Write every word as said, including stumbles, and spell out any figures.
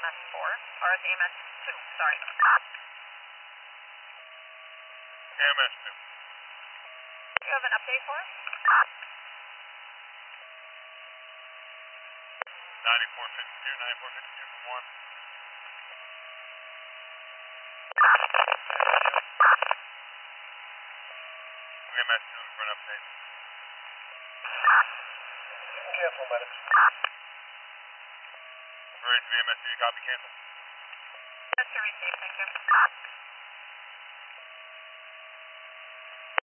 S four, or it's A M S two, sorry. A M S two. Do you have an update for us? ninety-four fifty-two, ninety-four fifty-two from one. A M S two for an update. Cancel, medics. Ready to A M S two, you copy cancel? Yes, sir, received, thank you.